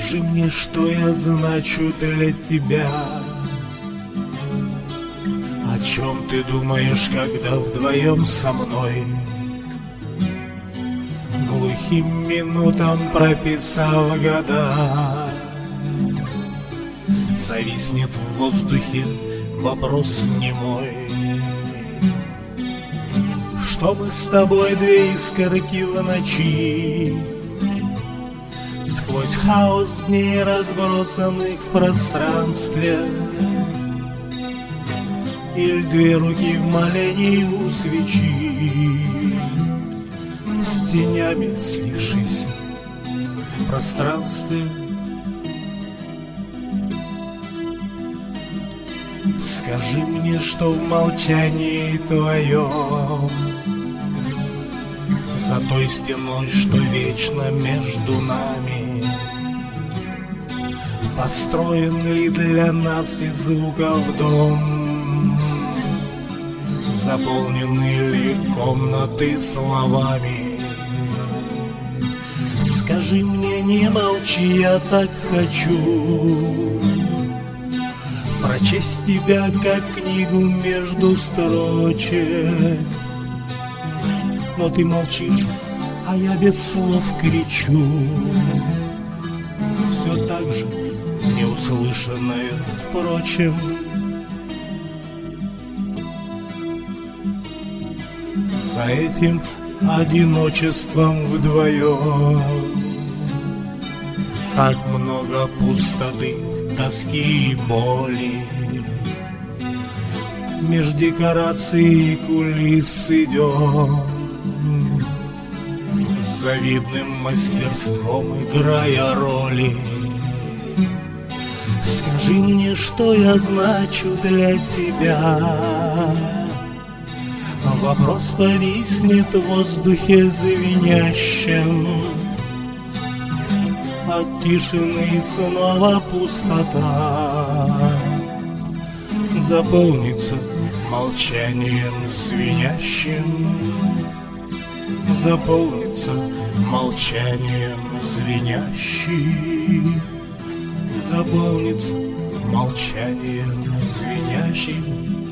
Скажи мне, что я значу для тебя. О чем ты думаешь, когда вдвоем со мной? Глухим минутам прописав года, зависнет в воздухе вопрос немой. Что мы с тобой, две искорки в ночи, сквозь хаос дней, разбросанных в пространстве, или две руки в молении у свечи, с тенями слившись в пространстве. Скажи мне, что в молчании твоем, за той стеной, что вечно между нами, построенный для нас из звуков дом, заполнены ли комнаты словами? Скажи мне, не молчи, я так хочу прочесть тебя, как книгу между строчек. Но ты молчишь, а я без слов кричу, все так же неуслышанное, впрочем. За этим одиночеством вдвоем так много пустоты, тоски и боли. Меж декораций и кулис идем, с завидным мастерством играя роли. Скажи мне, что я значу для тебя. Вопрос повиснет в воздухе звенящем, от тишины снова пустота заполнится молчанием звенящим, заполнится молчанием звенящим, заполнится молчанием звенящим.